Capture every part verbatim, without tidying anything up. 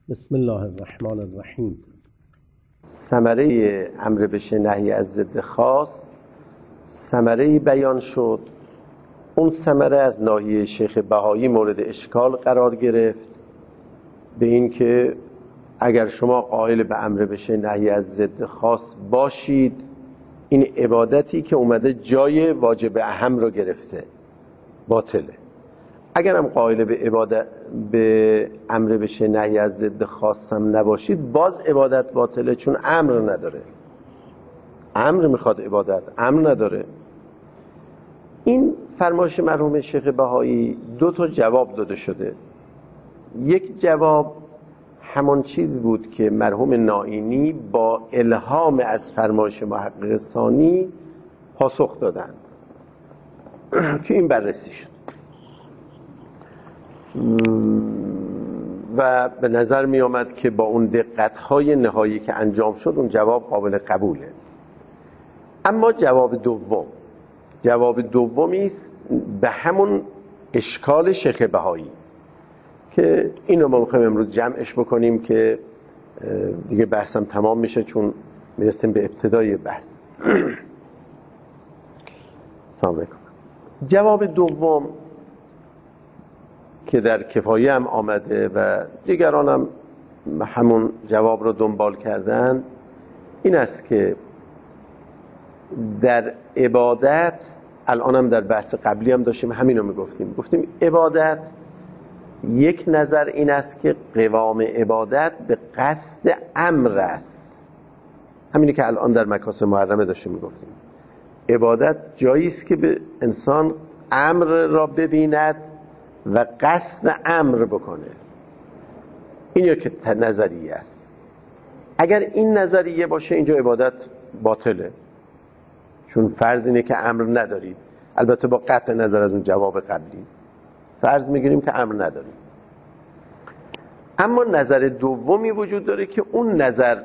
بسم الله الرحمن الرحیم. ثمره امر بشه نهی از ضد خاص ثمره بیان شد. اون ثمره از ناحیه شیخ بهایی مورد اشکال قرار گرفت به این که اگر شما قائل به امر بشه نهی از ضد خاص باشید، این عبادتی که اومده جای واجب اهم رو گرفته باطله. اگرم قائل به عبادت به امر بشه نهی از ضد خاص هم نباشید، باز عبادت باطله، چون امر نداره. امر میخواد عبادت، امر نداره. این فرمایش مرحوم شیخ بهایی دو تا جواب داده شده. یک جواب همان چیز بود که مرحوم نائینی با الهام از فرمایش محقق ثانی پاسخ دادند که این بررسی شد و به نظر می آمد که با اون دقت‌های نهایی که انجام شد اون جواب قابل قبوله. اما جواب دوم جواب دومی است به همون اشکال شیخ بهایی که اینو ما می‌خوایم امروز جمعش بکنیم که دیگه بحثم تمام میشه، چون میرسیم به ابتدای بحث. سلام علیکم. جواب دوم که در کفایه هم آمده و دیگران هم همون جواب رو دنبال کردن این است که در عبادت، الان هم در بحث قبلی هم داشتیم همین رو میگفتیم گفتیم عبادت یک نظر این است که قوام عبادت به قصد امر است. همینی که الان در مکاسب محرمه داشتیم میگفتیم. عبادت جایی است که به انسان امر را ببیند و قصد امر بکنه. این یک نظریه است. اگر این نظریه باشه اینجا عبادت باطله، چون فرض اینه که امر ندارید. البته با قطع نظر از اون جواب قبلی فرض میگیریم که امر ندارید. اما نظر دومی وجود داره که اون نظر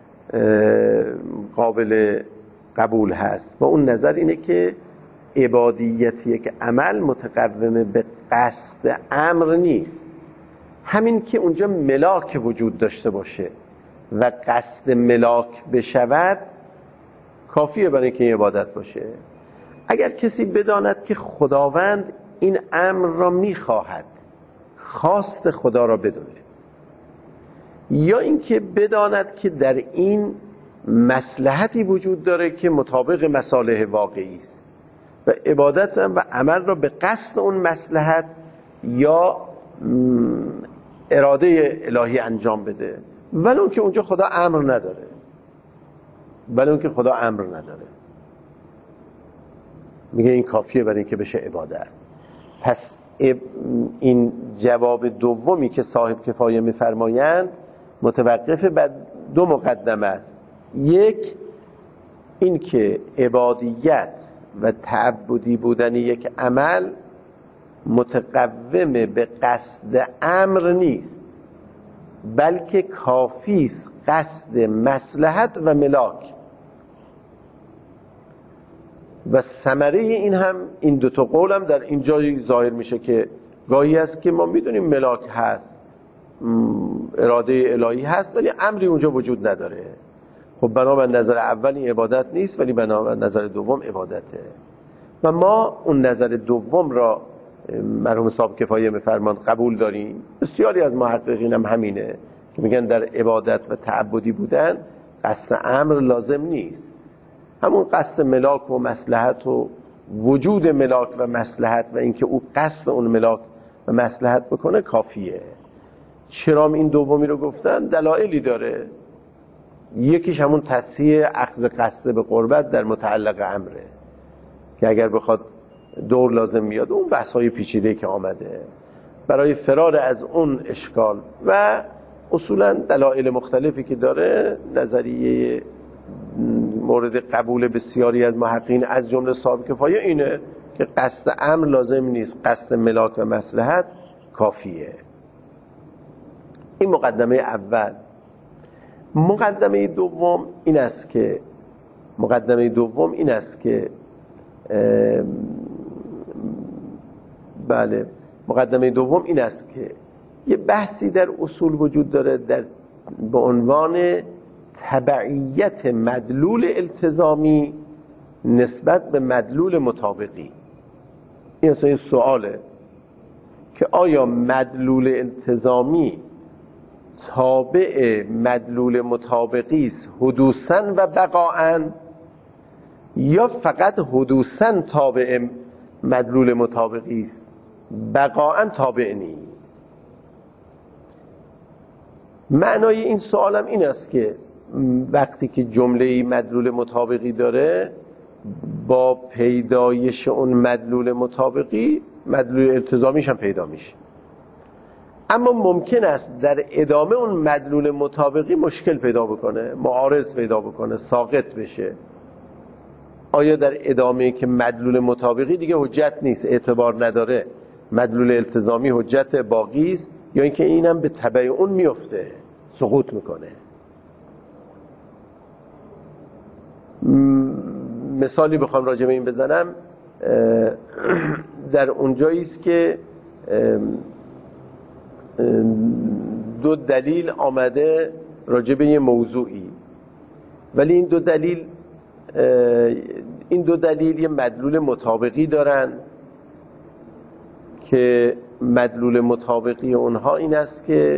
قابل قبول هست و اون نظر اینه که عبادیتی که عمل متقوم به قصد امر نیست. همین که اونجا ملاک وجود داشته باشه و قصد ملاک بشود کافیه برای اینکه این عبادت باشه. اگر کسی بداند که خداوند این امر را میخواهد، خواست خدا را بدونه، یا اینکه بداند که در این مصلحتی وجود داره که مطابق مصالح واقعی است و عبادت و عمل را به قصد اون مصلحت یا اراده الهی انجام بده، ولی اون که اونجا خدا امر نداره ولی اون که خدا امر نداره میگه این کافیه برای اینکه بشه عبادت. پس این جواب دومی که صاحب کفایه میفرمایند متوقف بر دو مقدمه است. یک، این که عبادیت و تعبدی بودن یک عمل متقوم به قصد امر نیست، بلکه کافی است قصد مصلحت و ملاک. و ثمره این هم این دو تا قول هم در اینجا ظاهر میشه که گاهی است که ما میدونیم ملاک هست، اراده الهی هست، ولی امری اونجا وجود نداره. خب بنابر نظر اول این عبادت نیست، ولی بنابر نظر دوم عبادته. و ما اون نظر دوم را مرحوم صاحب کفایه میفرمان قبول داریم. بسیاری از محققین هم همینه که میگن در عبادت و تعبدی بودن قصد امر لازم نیست، همون قصد ملاک و مصلحت و وجود ملاک و مصلحت و اینکه او قصد اون ملاک و مصلحت بکنه کافیه. چرا این دومی رو گفتن؟ دلایلی داره. یکیش همون تصحیح اخذ قصد به قربت در متعلق امره که اگر بخواد دور لازم میاد، اون بحث‌های پیچیده که آمده برای فرار از اون اشکال و اصولا دلایل مختلفی که داره. نظریه مورد قبول بسیاری از محققین از جمله صاحب کفایه اینه که قصد امر لازم نیست، قصد ملاک و مصلحت کافیه. این مقدمه اول. مقدمه دوم این است که مقدمه دوم این است که بله مقدمه دوم این است که یه بحثی در اصول وجود داره در به عنوان تبعیت مدلول التزامی نسبت به مدلول مطابقی. این اصلا یه سواله که آیا مدلول التزامی تابع مدلول مطابقی است حدوثاً و بقاءً، یا فقط حدوثاً تابع مدلول مطابقی است بقاءً تابع نیست؟ معنای این سوالم این است که وقتی که جمله مدلول مطابقی داره، با پیدایش اون مدلول مطابقی مدلول التزامیش هم پیدا میشه، اما ممکن است در ادامه اون مدلول مطابقی مشکل پیدا بکنه، معارض پیدا بکنه، ساقط بشه. آیا در ادامه که مدلول مطابقی دیگه حجت نیست، اعتبار نداره، مدلول التزامی حجت باقی است، یا اینکه اینم به تبع اون میفته، سقوط میکنه؟ مثالی بخوام راجع به این بزنم، در اونجایی است که دو دلیل آمده راجع به یه موضوعی، ولی این دو دلیل این دو دلیل یه مدلول مطابقی دارن که مدلول مطابقی اونها این است که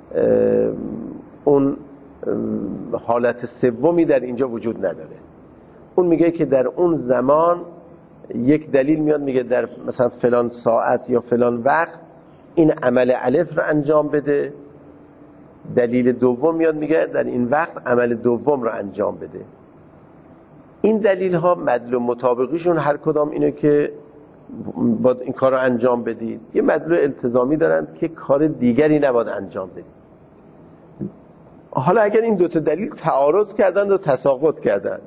اون حالت سومی در اینجا وجود نداره. اون میگه که در اون زمان یک دلیل میاد میگه در مثلا فلان ساعت یا فلان وقت این عمل الف رو انجام بده، دلیل دوم میاد میگه در این وقت عمل دوم رو انجام بده. این دلیل ها مدلول مطابقیشون هر کدام اینه که باید این کار رو انجام بدید. یه مدلول التزامی دارند که کار دیگری نباید انجام بدید. حالا اگر این دوتا دلیل تعارض کردند و تساقط کردند،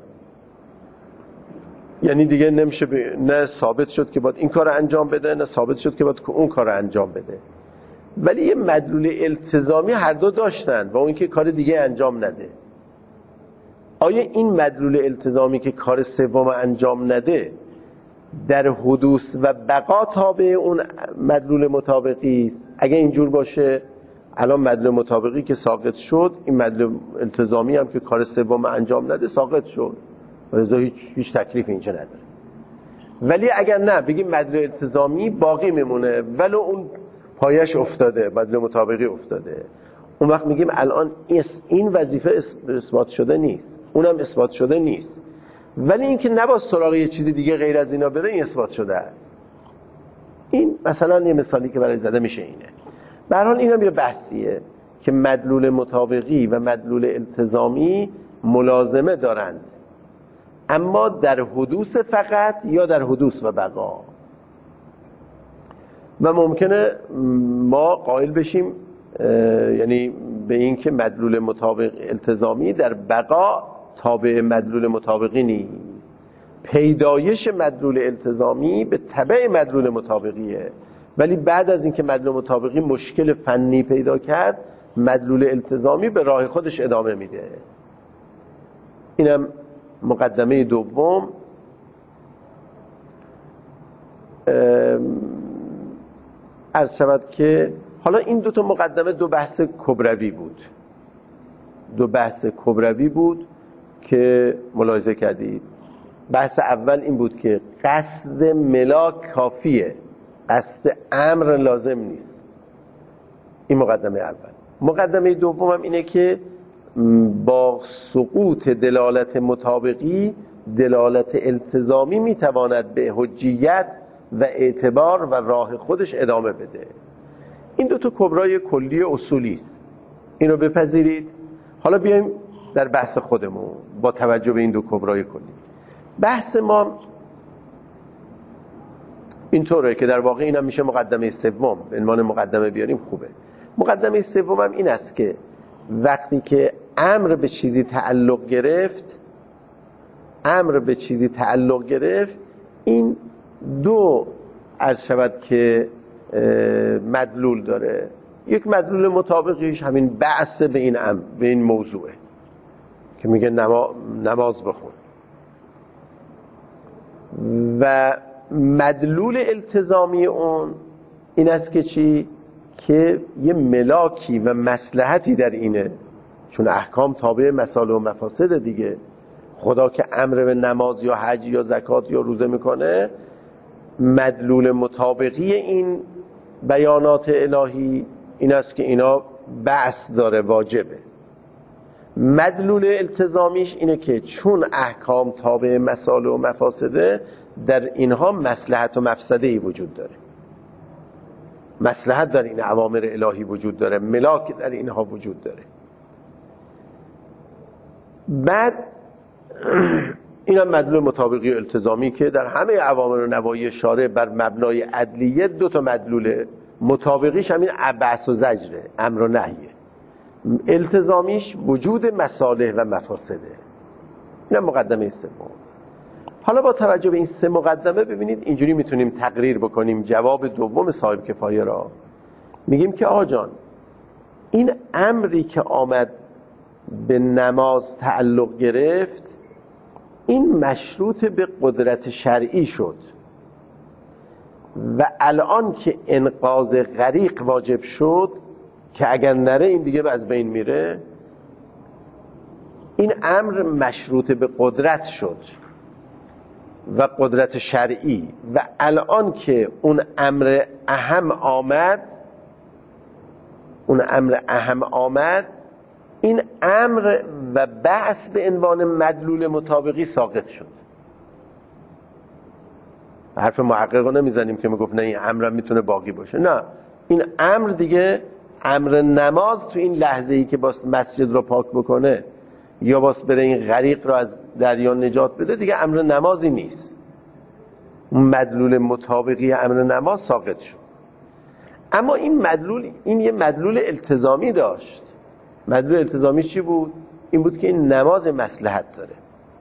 یعنی دیگه نمیشه ب... نه ثابت شد که باید این کار رو انجام بده، نه ثابت شد که باید اون کار رو انجام بده، ولی یه مدلول التزامی هر دو داشتن و اون که کار دیگه انجام نده. آیا این مدلول التزامی که کار سوم انجام نده در حدوث و بقا تابع اون مدلول مطابقی است؟ اگه اینجور باشه، الان مدلول مطابقی که ساقط شد، این مدلول التزامی هم که کار سوم انجام نده ساقط شد، ولذا هیچ هیچ تکلیف اینجا نداره. ولی اگر نه بگیم مدلول التزامی باقی میمونه ولو اون پایش افتاده، مدلول مطابقی افتاده، اون وقت میگیم الان این وظیفه اثبات شده نیست، اونم اثبات شده نیست، ولی اینکه نباید سراغ یه چیز دیگه غیر از اینا بره، این اثبات شده است. این مثلا یه مثالی که برای زده میشه اینه. به هر حال اینم یه بحثیه که مدلول مطابقی و مدلول التزامی ملازمه دارند، اما در حدوث فقط یا در حدوث و بقا. و ممکنه ما قائل بشیم یعنی به این که مدلول مطابق التزامی در بقا تابع مدلول مطابقی نیست. پیدایش مدلول التزامی به تبع مدلول مطابقیه، ولی بعد از اینکه مدلول مطابقی مشکل فنی پیدا کرد، مدلول التزامی به راه خودش ادامه میده. اینم مقدمه دوم. عرض شود که حالا این دو تا مقدمه دو بحث کبروی بود دو بحث کبروی بود که ملاحظه کردید. بحث اول این بود که قصد ملاک کافیه، قصد امر لازم نیست. این مقدمه اول. مقدمه دوم هم اینه که با سقوط دلالت مطابقی، دلالت التزامی میتواند به حجیت و اعتبار و راه خودش ادامه بده. این دو تا کبرای کلی اصولی است، اینو بپذیرید. حالا بیایم در بحث خودمون با توجه به این دو کبرای کلی. بحث ما اینطوره که در واقع اینم میشه مقدمه سوم، به عنوان مقدمه بیاریم خوبه. مقدمه سوم هم این است که وقتی که امر به چیزی تعلق گرفت امر به چیزی تعلق گرفت این دو عرض شود که مدلول داره. یک مدلول مطابقیش همین بحث به این امر، به این موضوعه که میگه نماز بخون، و مدلول التزامی اون این است که چی؟ که یه ملاکی و مصلحتی در اینه، چون احکام تابع مصالح و مفاسد دیگه. خدا که امر به نماز یا حج یا زکات یا روزه میکنه، مدلول مطابقی این بیانات الهی این است که اینا بأس داره، واجبه. مدلول التزامیش اینه که چون احکام تابع مصالح و مفاسده، در اینها مصلحت و مفسده‌ای وجود داره. مصلحت در این اوامر الهی وجود داره، ملاک در اینها وجود داره. بعد این هم مدلول مطابقی و التزامی که در همه اوامر و نواهی شارع بر مبنای عدلیه دو تا مدلول مطابقیش همین بأس و زجره، امر و نهیه. التزامیش وجود مصالح و مفاسده. این هم مقدمه سوم. حالا با توجه به این سه مقدمه ببینید اینجوری میتونیم تقریر بکنیم جواب دوم صاحب کفایه را. میگیم که آقا جان، این امری که آمد به نماز تعلق گرفت، این مشروط به قدرت شرعی شد و الان که انقاذ غریق واجب شد که اگر نره این دیگه از بین میره، این امر مشروط به قدرت شد و قدرت شرعی و الان که اون امر اهم آمد اون امر اهم آمد این امر و بحث به عنوان مدلول مطابقی ساقط شد. حرف محقق رو نمیزنیم که میگفت نه این امر هم میتونه باقی باشه. نه، این امر دیگه، امر نماز تو این لحظه ای که باز مسجد رو پاک بکنه یا باز بره این غریق رو از دریا نجات بده، دیگه امر نمازی نیست. اون مدلول مطابقی امر نماز ساقط شد. اما این مدلول، این یه مدلول التزامی داشت. مدلول التزامی چی بود؟ این بود که این نماز مصلحت داره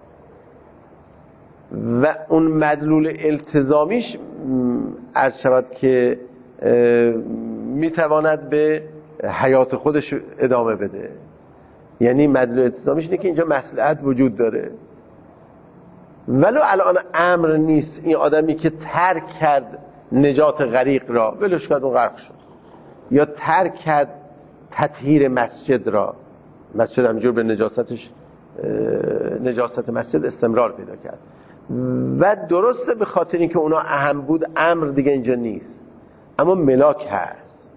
و اون مدلول التزامیش عرض شود که میتواند به حیات خودش ادامه بده. یعنی مدلول التزامیش اینه که اینجا مصلحت وجود داره ولو الان امر نیست. این آدمی که ترک کرد نجات غریق را، ولش کرد اون غرق شد، یا ترک کرد تطهیر مسجد را، مسجد همجور به نجاستش نجاست مسجد استمرار پیدا کرد و درسته به خاطر اینکه اونا اهم بود امر دیگه اینجا نیست، اما ملاک هست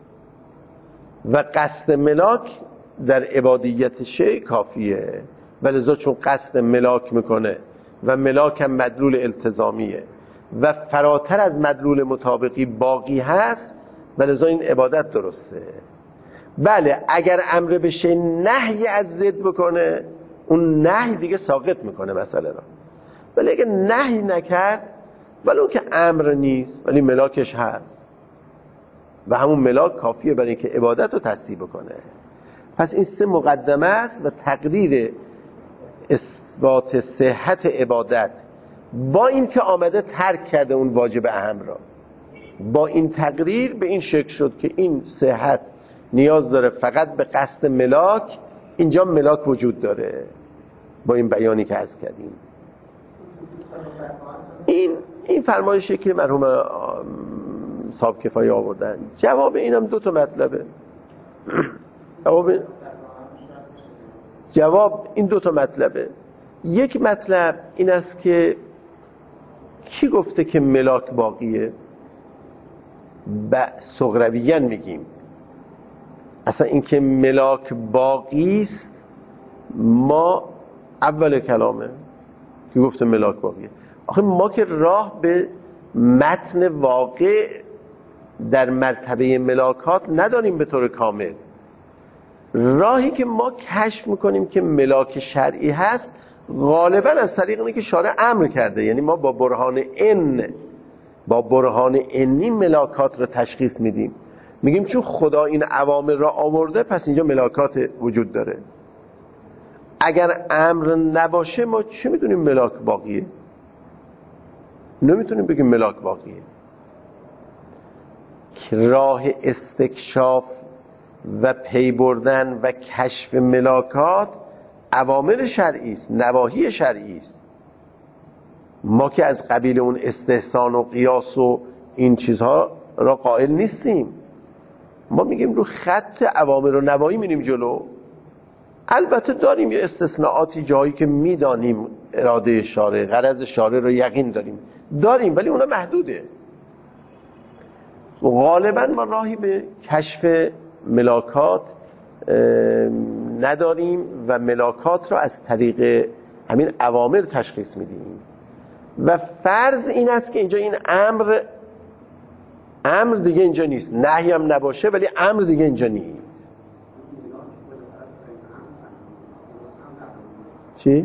و قصد ملاک در عبادیت شیء کافیه. ولذا چون قصد ملاک میکنه و ملاک هم مدلول التزامیه و فراتر از مدلول مطابقی باقی هست، ولذا این عبادت درسته. بله اگر امر به شیء نهی از ضد بکنه، اون نهی دیگه ساقط میکنه مسئله را. ولی اگر نهی نکرد، ولی اون که امر نیست ولی ملاکش هست و همون ملاک کافیه برای اینکه عبادت رو تصحیح بکنه. پس این سه مقدمه است و تقریر اثبات صحت عبادت با این که آمده ترک کرده اون واجب اهم را، با این تقریر به این شکل شد که این صحت نیاز داره فقط به قصد ملاک. اینجا ملاک وجود داره با این بیانی که عرض کردیم. این این فرمایشی که مرحوم صاحب کفایه آوردن، جواب اینم دو تا مطلبه. جواب جواب این دو تا مطلبه. یک مطلب این است که کی گفته که ملاک باقیه؟ با صغرویین میگیم. اصلا این که ملاک باقی است ما اول کلامه که گفته ملاک باقیه. آخه ما که راه به متن واقع در مرتبه ملاکات نداریم به طور کامل. راهی که ما کشف میکنیم که ملاک شرعی هست غالبا از طریق اینه که شارع امر کرده. یعنی ما با برهان ان با برهان انی ملاکات رو تشخیص میدیم. میگیم چون خدا این اوامر را آورده پس اینجا ملاکات وجود داره. اگر امر نباشه ما چه میدونیم ملاک باقیه؟ نمیتونیم بگیم ملاک باقیه. راه استکشاف و پی بردن و کشف ملاکات اوامر شرعی است، نواهی شرعی است. ما که از قبیل اون استحسان و قیاس و این چیزها را قائل نیستیم. ما میگیم رو خط اوامر و نواهی میریم جلو. البته داریم یه استثناءاتی، جایی که میدانیم اراده شارع، غرض شارع رو یقین داریم داریم ولی اونا محدوده. غالبا ما راهی به کشف ملاکات نداریم و ملاکات رو از طریق همین اوامر تشخیص میدیم و فرض این است که اینجا این امر امر دیگه اینجا نیست، نهی هم نباشه ولی امر دیگه اینجا نیست. چی؟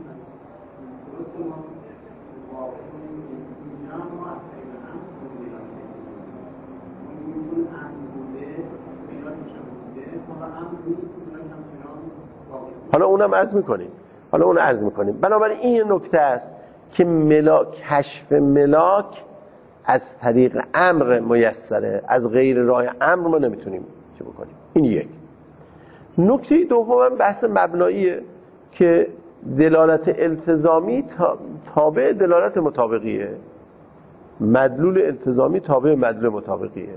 حالا اونم عرض میکنیم حالا اون عرض میکنیم بنابراین این نکته است که ملاک، کشف ملاک از طریق امر میسره، از غیر راه امر ما نمیتونیم چه بکنیم. این یک. نکته دوم بحث مبناییه که دلالت التزامی تابع دلالت مطابقیه، مدلول التزامی تابع مدلول مطابقیه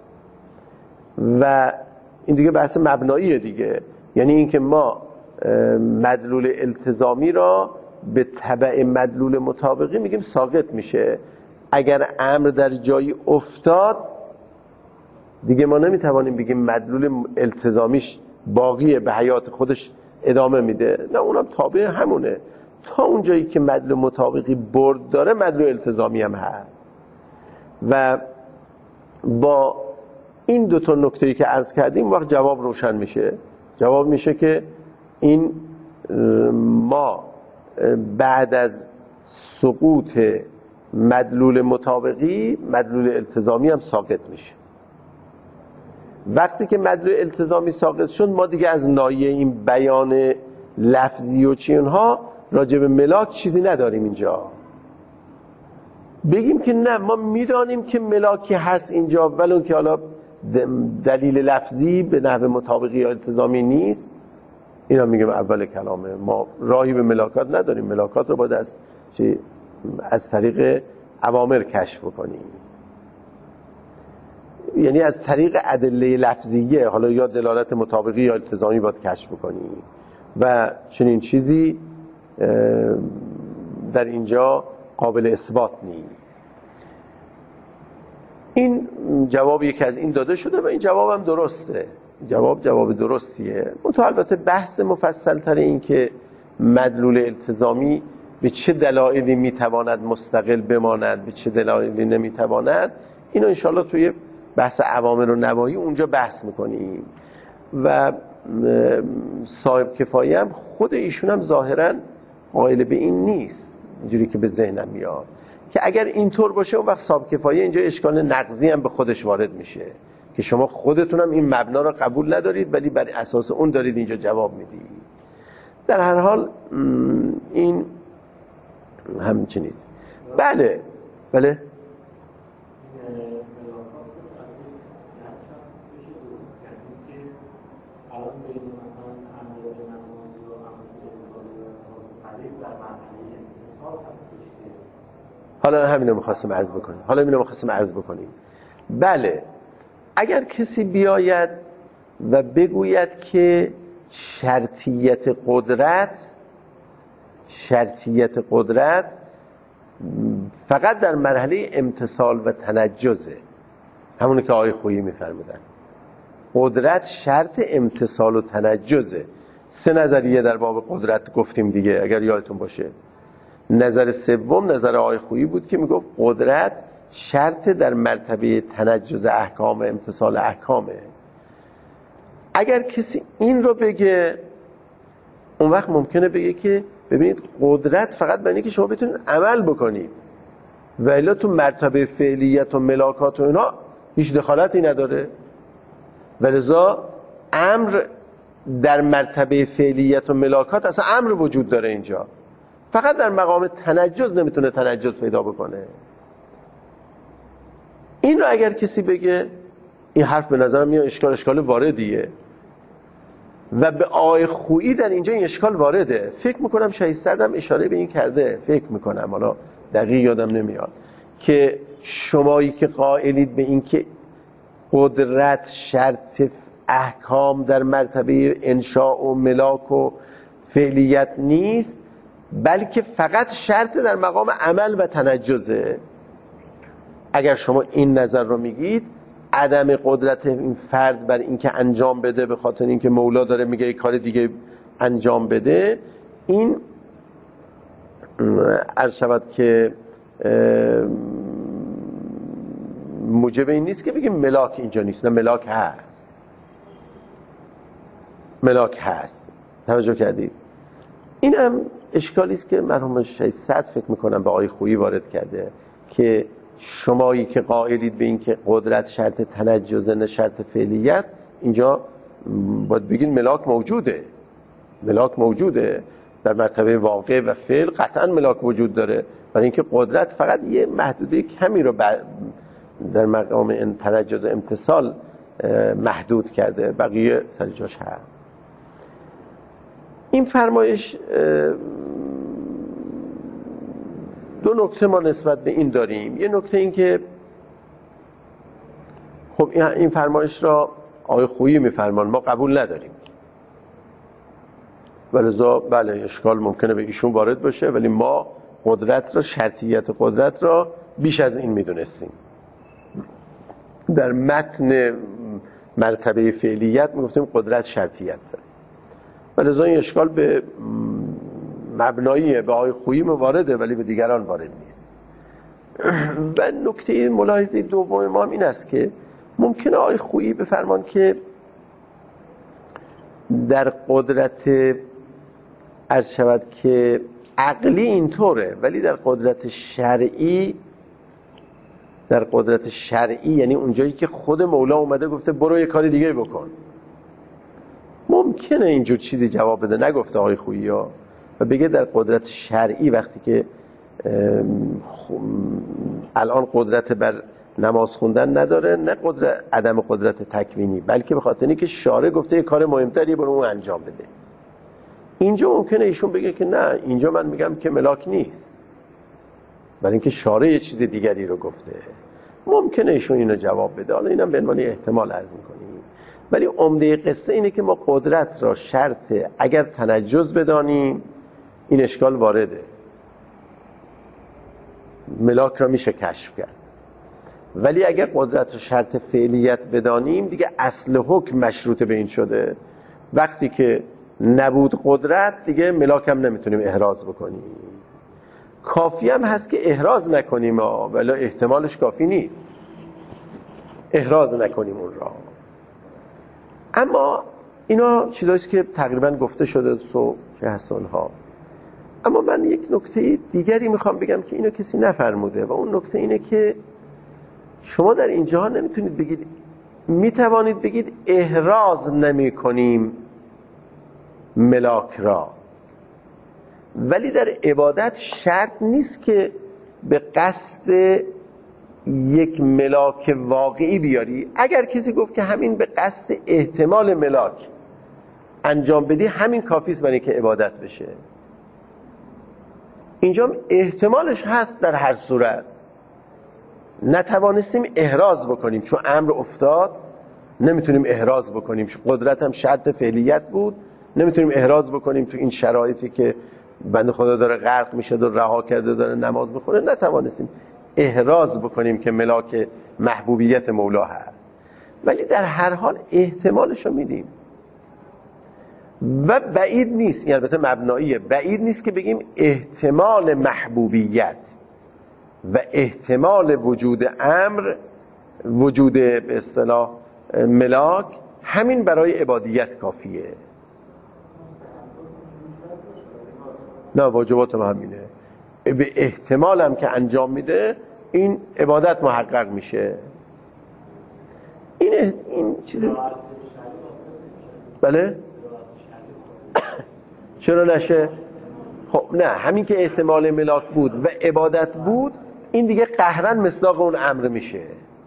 و این دیگه بحث مبناییه دیگه. یعنی اینکه ما مدلول التزامی را به تبع مدلول مطابقی میگیم ساقط میشه. اگر امر در جایی افتاد دیگه ما نمیتوانیم بگیم مدلول التزامیش باقیه، به حیات خودش ادامه میده، نه اونم تابع همونه. تا اون جایی که مدلول مطابقی برد داره مدلول التزامی هم هست. و با این دو تا نکته‌ای که عرض کردیم وقت جواب روشن میشه. جواب میشه که این ما بعد از سقوط مدلول مطابقی مدلول التزامی هم ساقط میشه. وقتی که مدلول التزامی ساقط شد ما دیگه از ناحیه این بیان لفظی و چی اونها راجع به ملاک چیزی نداریم اینجا. بگیم که نه ما میدانیم که ملاکی هست اینجا ولو که حالا دلیل لفظی به نحو مطابقی یا التزامی نیست، اینا میگم اول کلامه. ما راهی به ملاکات نداریم، ملاکات رو باید از چی از طریق اوامر کشف بکنیم، یعنی از طریق ادله لفظیه، حالا یا دلالت مطابقی یا التزامی باید کشف بکنیم و چنین چیزی در اینجا قابل اثبات نیست. این جواب یکی از این داده شده و این جواب هم درسته، جواب جواب درستیه. منتها البته بحث مفصل تر این که مدلول التزامی به چه دلایلی میتواند مستقل بماند، به چه دلایلی نمیتواند، اینو انشالله توی بحث اوامر و نواهی اونجا بحث میکنیم. و صاحب کفایه هم خود ایشون هم ظاهرا قائل به این نیست، اینجوری که به ذهنم میاد که اگر اینطور باشه اون وقت صاحب کفایه اینجا اشکال نقضی هم به خودش وارد میشه که شما خودتونم این مبنا رو قبول ندارید ولی بر اساس اون دارید اینجا جواب میدید. در هر حال این همچین نیست. بله بله حالا همینو می‌خواستم عرض بکنیم حالا همینو می‌خواستم عرض بکنیم بله، اگر کسی بیاید و بگوید که شرطیت قدرت شرطیت قدرت فقط در مرحله امتثال و تنجزه، همونی که آقای خویی می‌فرمودن، قدرت شرط امتثال و تنجزه. سه نظریه در باب قدرت گفتیم دیگه اگر یادتون باشه. نظر سوم نظر آقای خویی بود که میگفت قدرت شرط در مرتبه تنجز احکام، امتثال احکامه. اگر کسی این رو بگه اون وقت ممکنه بگه که ببینید قدرت فقط برای اینکه شما بتونید عمل بکنید و الا تو مرتبه فعلیت و ملاکات و اینا هیچ دخالتی نداره. ولذا امر در مرتبه فعلیت و ملاکات اصلا امر وجود داره اینجا، فقط در مقام تنجز نمیتونه تنجز پیدا بکنه. این رو اگر کسی بگه این حرف به نظرم میاد اشکال اشکال واردیه و به آقای خویی در اینجا این اشکال وارده. فکر میکنم شایسته هم اشاره به این کرده، فکر میکنم حالا دقیق یادم نمیاد، که شمایی که قائلید به این که قدرت شرط احکام در مرتبه انشاء و ملاک و فعلیت نیست، بلکه فقط شرط در مقام عمل و تنجزه. اگر شما این نظر رو میگید، عدم قدرت این فرد بر اینکه انجام بده به خاطر اینکه مولا داره میگه یک کار دیگه انجام بده، این عرض شود که موجب این نیست که بگیم ملاک اینجا نیست. نه، ملاک هست، ملاک هست. توجه کردید؟ این هم اشکالی است که مرحوم ششصد فکر میکنم به آقای خویی وارد کرده که شمایی که قائلید به این که قدرت شرط تنجز نه شرط فعلیت، اینجا باید بگین ملاک موجوده. ملاک موجوده در مرتبه واقع و فعل، قطعا ملاک وجود داره، برای اینکه قدرت فقط یه محدوده کمی رو در مقام تنجز امتصال محدود کرده، بقیه سر جاش هست. این فرمایش دو نکته ما نسبت به این داریم. یه نکته این که خب این فرمایش را آقای خویی میفرمان، ما قبول نداریم، ولذا بله اشکال ممکنه به ایشون وارد باشه، ولی ما قدرت را، شرطیت قدرت را بیش از این میدونستیم. در متن مرتبه فعلیت میگفتیم قدرت شرطیت داره، ولذا این اشکال به مبنایی به آقای خویی وارده ولی به دیگران وارد نیست. و نکته ملاحظه دوم ما هم این است که ممکنه آقای خویی بفرمان که در قدرت عرض شود که عقلی اینطوره، ولی در قدرت شرعی، در قدرت شرعی یعنی اونجایی که خود مولا اومده گفته برو یه کار دیگه بکن، ممکنه اینجور چیزی جواب بده. نگفته آقای خویی ها، و بگه در قدرت شرعی وقتی که الان قدرت بر نماز خوندن نداره، نه قدرت عدم قدرت تکوینی، بلکه به خاطر اینکه شارع گفته یه کار مهمتری برو اون انجام بده. اینجا ممکنه ایشون بگه که نه، اینجا من میگم که ملاک نیست، برای اینکه شارع یه چیز دیگری رو گفته. ممکنه ایشون اینو جواب بده، حالا اینم به عنوان احتمال عرض میکنیم. ولی عمده قصه اینه که ما قدرت را شرط اگر تنجز بدانیم این اشکال وارده، ملاک را میشه کشف کرد. ولی اگر قدرت را شرط فعلیت بدانیم دیگه اصل حکم مشروط به این شده. وقتی که نبود قدرت دیگه ملاک هم نمیتونیم احراز بکنیم. کافی هم هست که احراز نکنیم، ولی احتمالش کافی نیست احراز نکنیم اون را. اما اینا چیزاییست که تقریبا گفته شده سو چه حسنها. اما من یک نکته دیگری میخوام بگم که اینو کسی نفرموده، و اون نکته اینه که شما در اینجا نمیتونید بگید، میتوانید بگید احراز نمی کنیم ملاک را، ولی در عبادت شرط نیست که به قصد یک ملاک واقعی بیاری. اگر کسی گفت که همین به قصد احتمال ملاک انجام بدی، همین کافیست برای که عبادت بشه. اینجا احتمالش هست در هر صورت. نتوانستیم احراز بکنیم چون امر افتاد، نمیتونیم احراز بکنیم. قدرت هم شرط فعلیت بود، نمیتونیم احراز بکنیم تو این شرایطی که بنده خدا داره غرق میشه و رها کرده داره نماز میخونه، نتوانستیم احراز بکنیم که ملاک محبوبیت مولا هست. ولی در هر حال احتمالش رو میدیم و بعید نیست، یعنی البته مبناییه، بعید نیست که بگیم احتمال محبوبیت و احتمال وجود امر، وجود به اصطلاح ملاک، همین برای عبادیت کافیه. نه، واجبات هم همینه. به احتمال هم که انجام میده این عبادت محقق میشه. این این چیز بله چرا نشه؟ خب نه، همین که احتمال ملاک بود و عبادت بود، این دیگه قهرن مصداق اون امر میشه.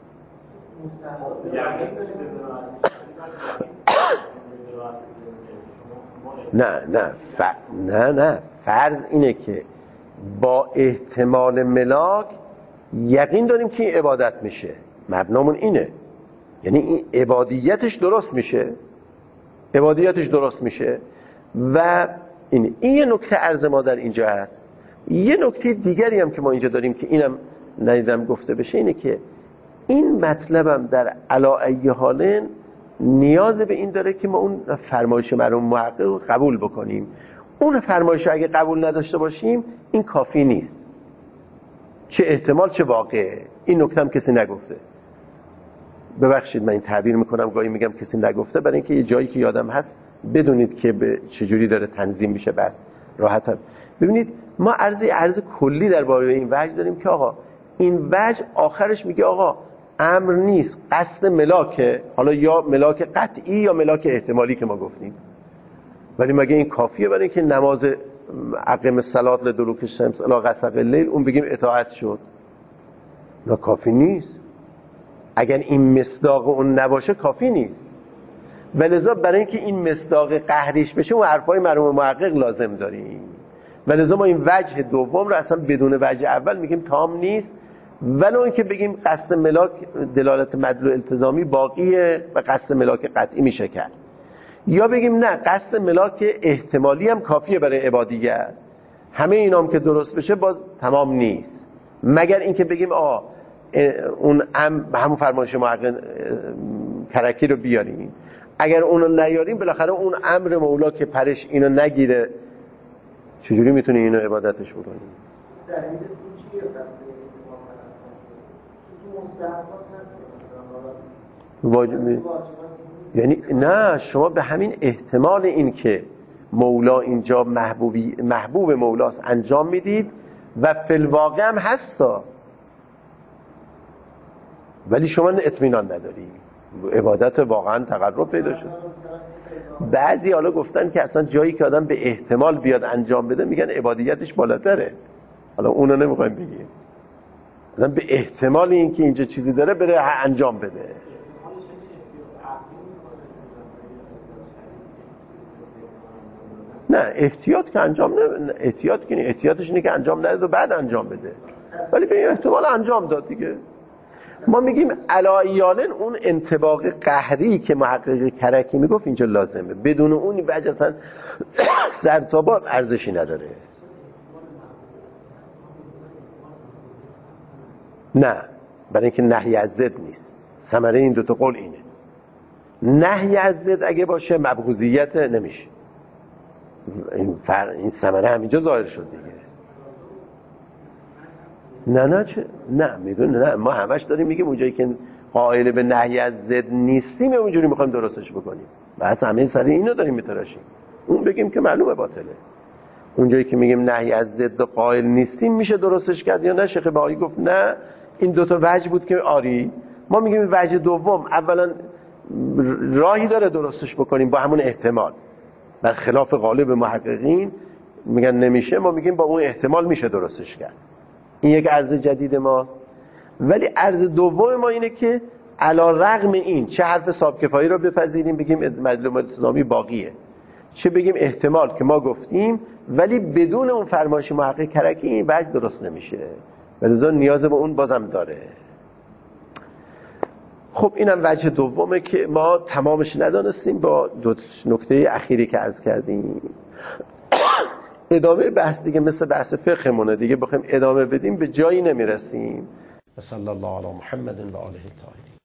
نه نه ف... نه نه فرض اینه که با احتمال ملاک یقین داریم که این عبادت میشه. مبنامون اینه. یعنی این عبادیتش درست میشه، عبادیتش درست میشه. و این این یه نکته عرض ما در اینجا هست. یه نکته دیگری هم که ما اینجا داریم که اینم ندیدم گفته بشه اینه که این مطلبم در علی حال نیاز به این داره که ما اون فرمایش مرحوم محقق رو قبول بکنیم. اون فرمایش اگه قبول نداشته باشیم این کافی نیست، چه احتمال چه واقعه. این نکته هم کسی نگفته. ببخشید من این تعبیر میکنم، گاهی میگم کسی نگفته، برای اینکه یه جایی که یادم هست بدونید که به چجوری داره تنظیم میشه. بس راحتم. ببینید ما عرض عرض کلی درباره این وجه داریم که آقا این وجه آخرش میگه آقا امر نیست، قصد ملاکه، حالا یا ملاک قطعی یا ملاک احتمالی که ما گفتیم. ولی مگه این کافیه برای اینکه نماز اقیم الصلاة لدلوک الشمس الی غسق الليل اون بگیم اطاعت شد؟ نه کافی نیست. اگر این مصداق اون نباشه کافی نیست. ولذا برای اینکه این مصداق قهریش بشه اون حرفای مرحوم محقق لازم داریم. ولذا ما این وجه دوم رو اصلا بدون وجه اول میگیم تام نیست. ولو اینکه بگیم قصد ملاک دلالت مدلول التزامی باقیه و قصد ملاک قطعی میشه کرد، یا بگیم نه قصد ملاک احتمالی هم کافیه برای عبادیت. همه اینام که درست بشه باز تمام نیست، مگر اینکه بگیم آه اون همون فرمایش محقق کرکی رو بیاریم. اگر اونو نیاریم بالاخره اون امر مولا که پرش اینو نگیره چجوری میتونه اینو عبادتش بکنیم؟ دلیل چیه قصد واجب یعنی نه، شما به همین احتمال این که مولا اینجا محبوبی محبوب مولاست انجام میدید و فی الواقع هم هستا، ولی شما اطمینان نداری، عبادت واقعا تقرب پیدا شد. بعضی حالا گفتن که اصلا جایی که آدم به احتمال بیاد انجام بده میگن عبادیتش بالاتره. حالا اونو نمیخوایم بگیم، آدم به احتمال این که اینجا چیزی داره بره انجام بده. نه احتیاط که انجام نه، احتیاط که نه، احتیاطش اینه که انجام نده و بعد انجام بده، ولی به احتمال انجام داد دیگه. ما میگیم علایالن اون انطباق قهری که محقق کرکی میگفت اینجا لازمه، بدون اون وجه اصلا سرتابا ارزشی نداره. نه، برای اینکه نهی از ضد نیست. ثمره این دوتا قول اینه، نهی از ضد اگه باشه مبغوضیت نمیشه. این فر... این ثمره همینجا ظاهر شد دیگه. نه نه چه نه میدونه، نه ما همش داریم میگیم اونجایی که قائل به نهی از ضد نیستیم اونجوری میخوایم درستش بکنیم. بس همه سر اینو داریم میتراشیم. اون بگیم که معلومه باطله. اونجایی که میگیم نهی از ضد قائل نیستیم میشه درستش کرد یا نه؟ شیخ بهایی گفت نه، این دوتا وجه بود که آری. ما میگیم وجه دوم اولا راهی داره درستش بکنیم با همون احتمال، برخلاف غالب محققین میگن نمیشه، ما میگیم با اون احتمال میشه درستش کرد. این یک عرض جدید ماست. ولی عرض دوم ما اینه که علی رغم این چه حرف صاحب کفایی رو بپذیریم بگیم مدلول التزامی باقیه، چه بگیم احتمال که ما گفتیم، ولی بدون اون فرمایش محقق کرکی این وجه درست نمیشه، ولذا نیاز به اون بازم داره. خب اینم وجه دومه که ما تمامش ندانستیم با دو نکته اخیری که عرض کردیم. ادامه بحث دیگه مثل بحث فقهمونه دیگه، بخوایم ادامه بدیم به جایی نمیرسیم. صلی الله علی محمد و آله الطاهرین.